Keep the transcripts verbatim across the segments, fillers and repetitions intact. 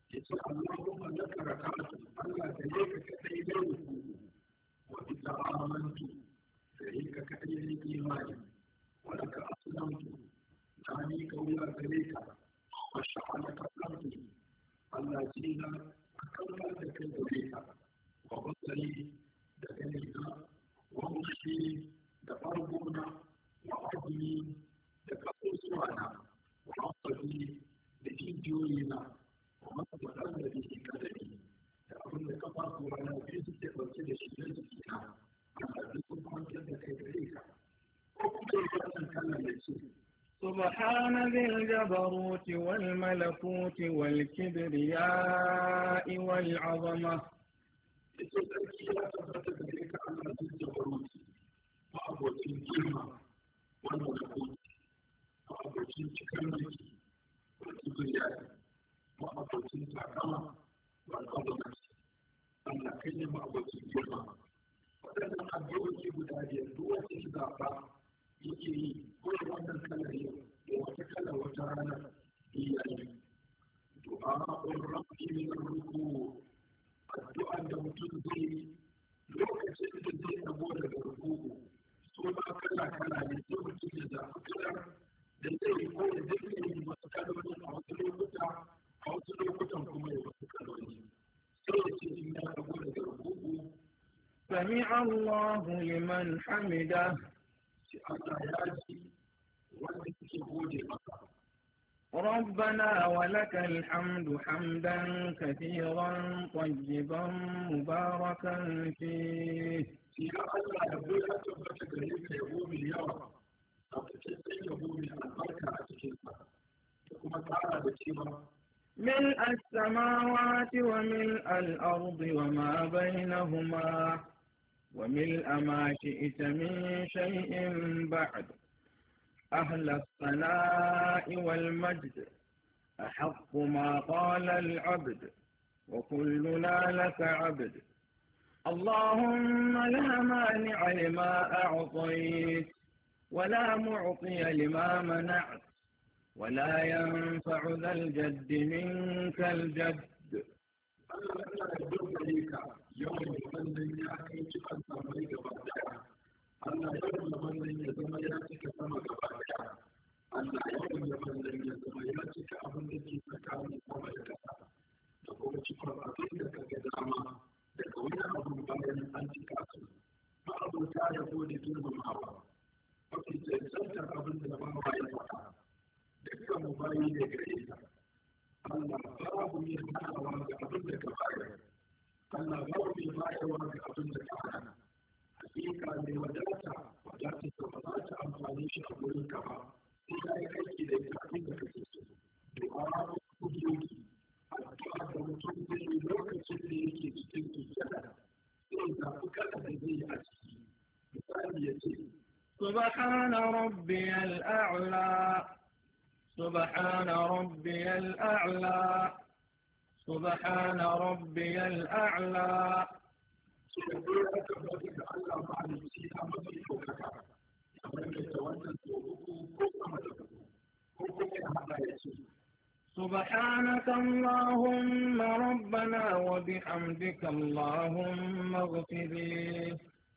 yace Allahumma laka raka'atu Allah gare ka kadai ne ruku wa bika amantu gare ka kadai ne imani wa laka aslamtu na ni kauya gare ka wa sha'alaka amri Allah jina akan da kai gare ka wa basari da ganina wa mushi da fargona wa azmi da kasusuwana wa asabi da jijiyoyina wa masu da ke kadari da abin da kafa kuwa na biyu suke ɗauke da shi don jikina Allah duk sun kwantar da kai gare ka ko kuma ya kasan kallon da su سبحان ذي الجبروت والملكوت والكبرياء والعظمة. yake yi ko da wannan kalar yau da wata kala wata rana iya yi du'a rabbi min ruku addu'a da mutum zai yi lokacin da zai dago daga ruku so ba kala kala ne sai mutum ya zaɓi kalar da zai yi ko da zai yi wasu kaloli a wasu lokuta a wasu lokutan kuma ya wasu kaloli sai da ce in ya dago daga ruku سمع الله لمن حمده. ربنا ولك الحمد حمدا كثيرا طيبا مباركا فيه. ملء السماوات وملء الأرض وما بينهما وملء ما شئت من شيء بعد أهل الثناء والمجد أحق ما قال العبد وكلنا لك عبد اللهم لا مانع لما أعطيت ولا معطي لما منعت ولا ينفع ذا الجد منك الجد. yawan wannan ya kai cikin samari gaba daya Allah yawan wannan ya zama ya cika sama gaba daya Allah yawan wannan ya zama ya cika abin da ke tsakanin sama da kasa da kuma cikin abin da ka ga dama daga wani abu bayan an cika su ba abu ta ya gode girmamawa mafi cancantar abin da ba ma ya faɗa dukkan mu bayi da gare ka Allah babu yin na'awa ga abin da ka bayar Allah ba mu yi bayarwa ga abin da ka hana. Hakika ne wadata wadata ta ba za ta amfani shi a wurin ka ba. Sai ka yi aiki da ita abin da kake so. Du'a kudoki addu'a da mutum zai yi lokacin da yake cikin sujjada. Sai zaɓi kada da zai yi a ciki. Misali ya ce. سبحان ربي الأعلى سبحان ربي الأعلى سبحان ربي الأعلى. سبحانك اللهم ربنا وبحمدك اللهم اغفر لي.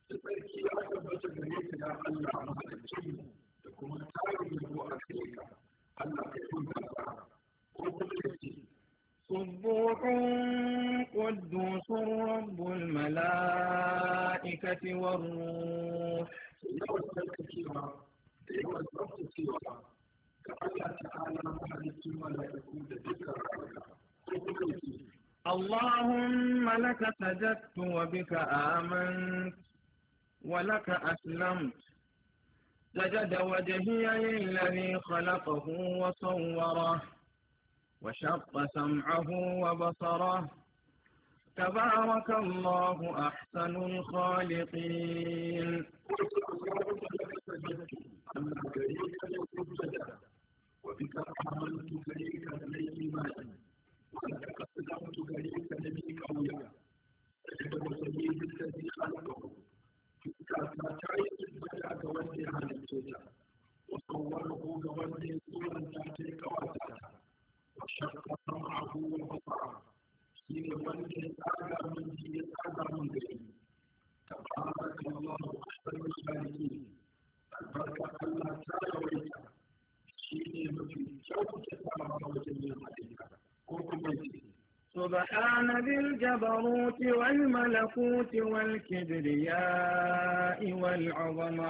سبوح قدوس رب الملائكة والروح. اللهم لك سجدت وبك آمنت ولك أسلمت سجد وجهي للذي خلقه وصوره وشق سمعه وبصره تبارك الله أحسن الخالقين. وبك آمنت كريك الإيمان ولك أسلمت كريك نبيك أويا سجد وجهي الذي خلقه كاتاي بدأ كوندي على الجزء وصوره كوندي صورا تاتي كواتاتا وشق سمعه وبصره حين ولد يتعالى من يتعالى من غيره تبارك الله أحسن الخالقين البركة الله تعالى ويتا حين في شوكة سمعه وجميع عليها سبحان ذي الجبروت والملكوت والكبرياء والعظمة.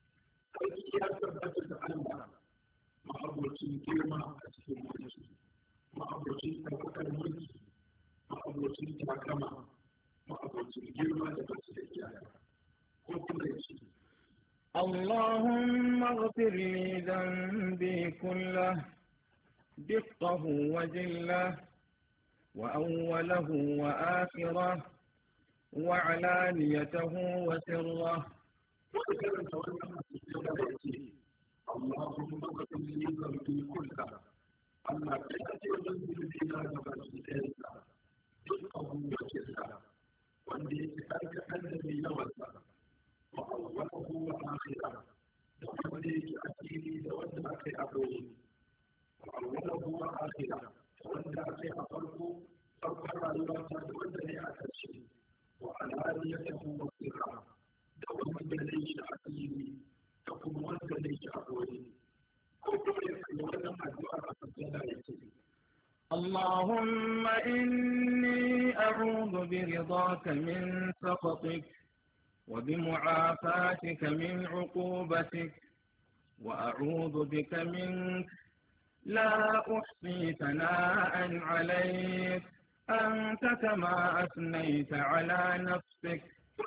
ma'abocin girma a cikin mulki, ma'abocin ɗaukakar mulki, ma'abocin takama, ma'abocin girma da basu da iyaka. Ko kuma ya ce, اللهم اغفر لي ذنبي كله دقه وجله وأوله وآخره وعلانيته وسره. اللهم اغفر لي ذنبي كله أما تأتي ذنبي بلا نفسيتها دقه وجله وأن يتحرك الذي يوسع وأوله وآخره وأن يأتيني وأن أخي أبوي وأوله وآخره وأن أخي أخلقه أوكر الله وأن يأتي وعلانيته وسره وأن ليس أتيني تقوم وأن ليس أبوي اللهم إني أعوذ برضاك من سخطك وبمعافاتك من عقوبتك وأعوذ بك منك لا أحصي ثناء عليك أنت كما أثنيت على نفسك.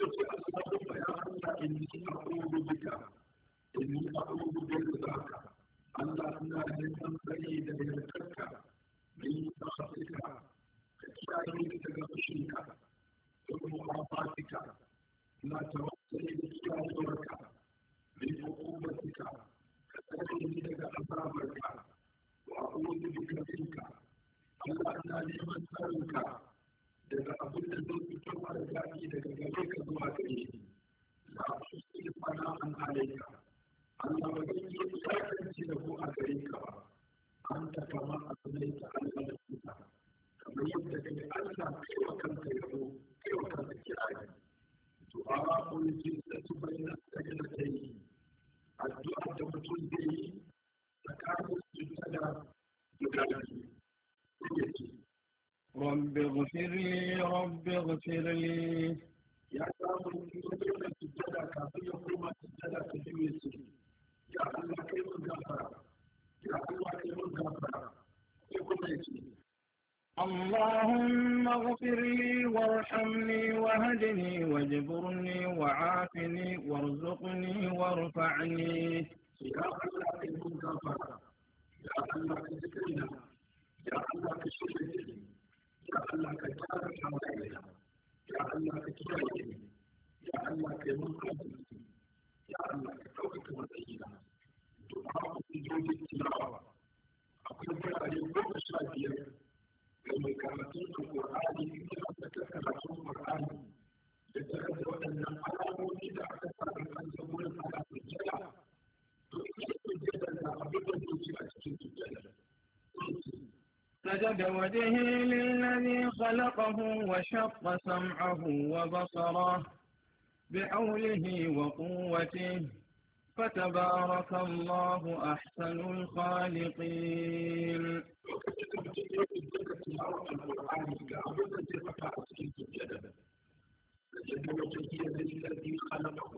إني أعوذ بك إني أعوذ برضاك الله لا ينام بعيد يرتك من سخطك كتابك كغشيك ومعافاتك لا توصل بكتابك من عقوبتك كتابك عذابك وأعوذ بك منك الله لا ينام سرك daga abin da zai fito a daɗi daga gare ka zuwa gare ni la tusi fana an alaika Allah ba zai yi sakanci da ku a gare ka ba an ta kama a sunai ta Allah da kuka kamar yadda kai Allah kai wa kanka yabo kai wa kanka kirari du'a ulji da su bayyana daga da yi addu'a da mutum zai yi tsakanin sujjada da galaji yake رب اغفر لي رب اغفر لي. يا سامي يوم السجدة كافي يوم السجدة تجويسي يا الله كيف غفر يا الله كيف غفر يقول اللهم اغفر لي وارحمني وهدني واجبرني وعافني وارزقني وارفعني. يا الله كيف غفر يا الله كذكرنا يا الله كشفيني يا الله كتابك حوالينا يا الله كتابك يا الله كمن قدرتي يا الله كتابك مدينة دعاء سجود التلاوة أقول على يوم الشافية يوم كراتين القرآن يوم كراتين القرآن يتكلم أن العالم إذا أكثر من سبول على الجلال تؤكد الجلال أبدا تجي الجلال سجد وجهي للذي خلقه وشق سمعه وبصره بحوله وقوته فتبارك الله أحسن الخالقين. سجد وجهي للذي خلقه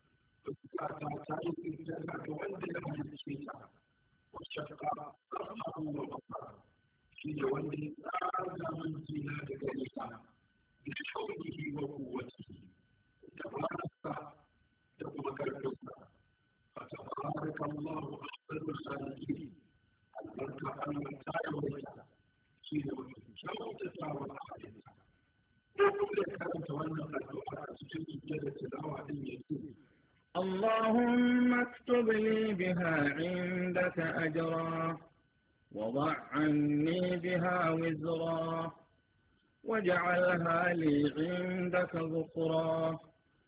وشق سمعه وبصره في وجه أعلى منزلا لذلك بحوله وقوته تبارك تبارك فتبارك الله أحسن الخالقين البركة أن تعالى في وجه شوكة وأحدث وكل كانت وانا الدعاء سجد الجنة الأوعى يسير اللهم اكتب لي بها عندك أجرا وضع عني بها وزرا واجعلها لي عندك ذخرا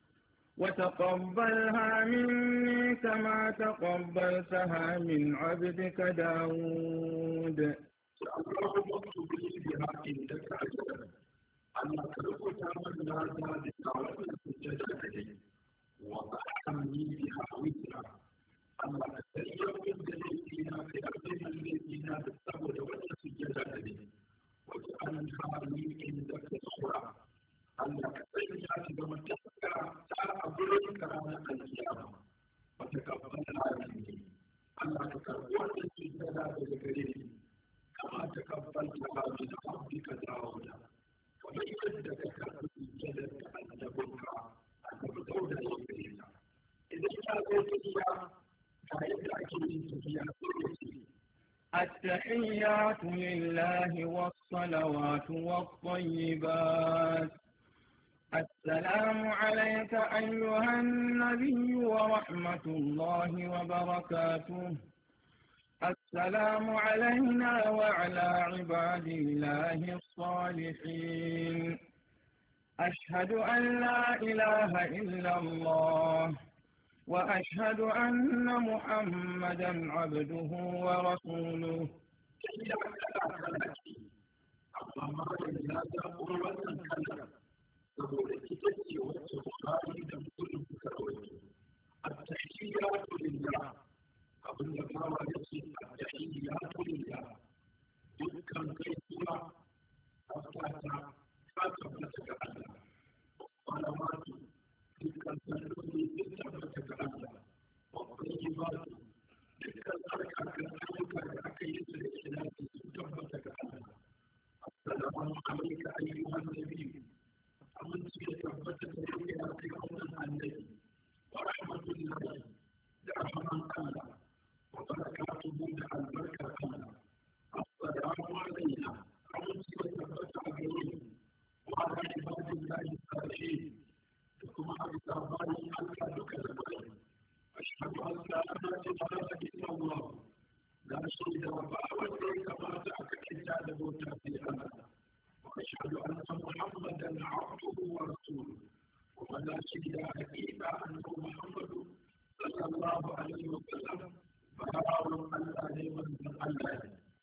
وتقبلها مني كما تقبلتها من عبدك داود. اللهم اكتب لي بها عندك أجرا ألا تركت من هذا بالدعوة السجدة لي وأحمني بها وزرا ألا تستجيب بالذين في أرض الذين بالصبر والسجدة لي واجعلها لي عندك صورا ألا تستجيب بمن تذكر تعبرك على القيامة وتقبلها مني ألا تكبر السجدة لغيري كما تقبلتها من عبدك داود ومن يدك كانت الجنة أن تبرك أن تبدون إليك إذا كانت فيها فإنك فيها التحيات لله والصلوات والطيبات السلام عليك أيها النبي ورحمة الله وبركاته السلام علينا وعلى عباد الله الصالحين أشهد أن لا إله إلا الله وأشهد أن محمدا عبده ورسوله التحيات لله abin da bawa ya ce a yayin ya tuliya dukkan gaisuwa tabbata ta tabbata ga Allah salamatu dukkan salloli sun tabbata ga Allah wa tayyibatu dukkan tsarkakan ayyuka da aka yi su da ikhlasi sun tabbata ga Allah assalamu alayka ayyuhan nabiyyu aminci ya tabbata da kai ya kai wannan annabi wa rahmatullahi da rahman Allah وبركاته من البركة لنا السلام علينا أمس وثبت عليهم وعلى عباد الله الصالحين ثم أبتغاني أنك ذكرت أشهد أن لا إله إلا الله لا شريك له وأولئك ما جاءك كتاب وتأتي وأشهد أن محمدا عبده ورسوله ومن لا شريك له أنه محمد صلى الله عليه وسلم فقالوا أن لا يمن الله